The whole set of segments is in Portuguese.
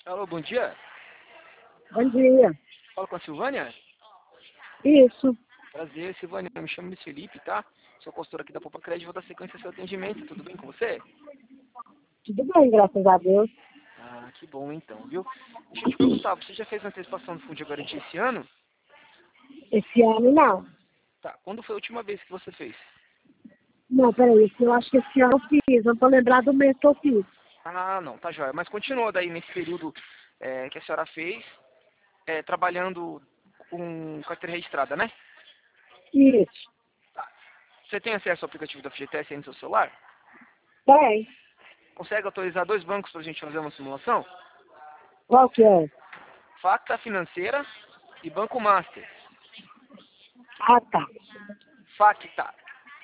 Alô, bom dia. Bom dia. Fala com a Silvânia? Isso. Prazer, Silvânia. Eu me chamo Luiz Felipe, tá? Sou consultor aqui da Poupa Crédito e vou dar sequência ao seu atendimento. Tudo bem com você? Tudo bem, graças a Deus. Ah, que bom então, viu? Deixa eu te perguntar, você já fez a antecipação do Fundo de Garantia esse ano? Esse ano não. Tá, quando foi a última vez que você fez? Não, peraí, eu acho que esse ano eu fiz. Eu não tô lembrado do mês que eu fiz. Ah, não, tá jóia. Mas continuou daí nesse período que a senhora fez, trabalhando com carteira registrada, né? Isso. Você tem acesso ao aplicativo da FGTS aí no seu celular? Tem. Consegue autorizar dois bancos para a gente fazer uma simulação? Qual que é? Facta Financeira e Banco Master. Ah, tá. Facta.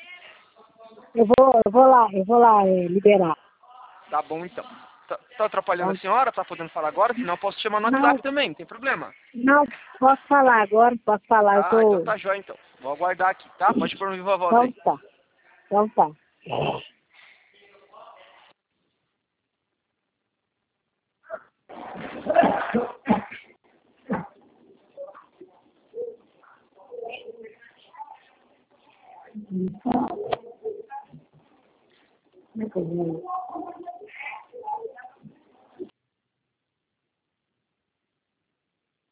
Eu vou lá liberar. Tá bom então. Tá atrapalhando a Então, senhora? Tá podendo falar agora? Senão eu posso te chamar no não, WhatsApp também, não tem problema. não, posso falar agora, posso falar. Eu Ah, então tô. tá jóia então. Vou aguardar aqui, tá? Pode pôr no viva voz Então aí. tá. Então tá. Como é que eu vou?